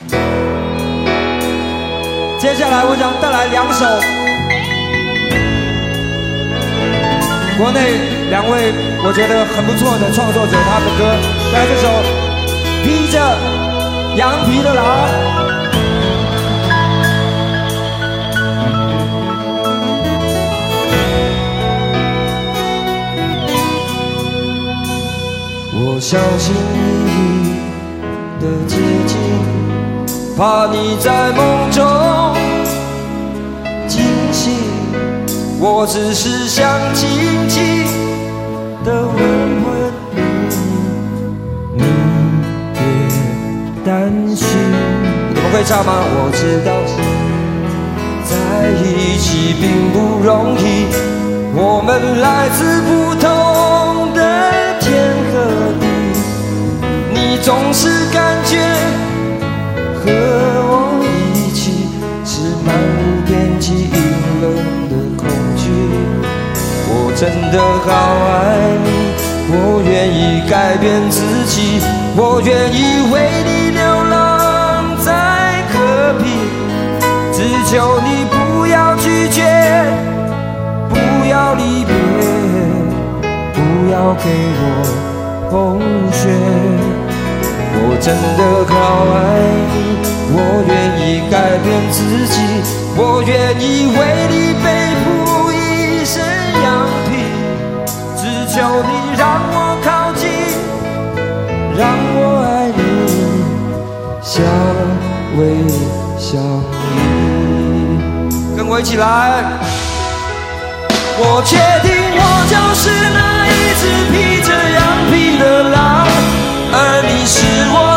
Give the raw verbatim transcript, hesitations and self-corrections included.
接下来我想带来两首国内两位我觉得很不错的创作者他的歌，带来这首《披着羊皮的狼》。我相信你的接近，怕你在梦中惊醒，我只是想轻轻地问问你，你别担心。你们会唱吗？我知道在一起并不容易，我们来自不同的天和地，你总是感觉和我一起是漫无边际阴冷的恐惧。我真的好爱你，我愿意改变自己，我愿意为你流浪在戈壁，只求你不要拒绝，不要离别，不要给我风雪。我真的好爱你，我愿意改变自己，我愿意为你背负一身羊皮，只求你让我靠近，让我爱你，相偎相依。跟我一起来。我确定我就是那一只披着羊皮的狼，而你是我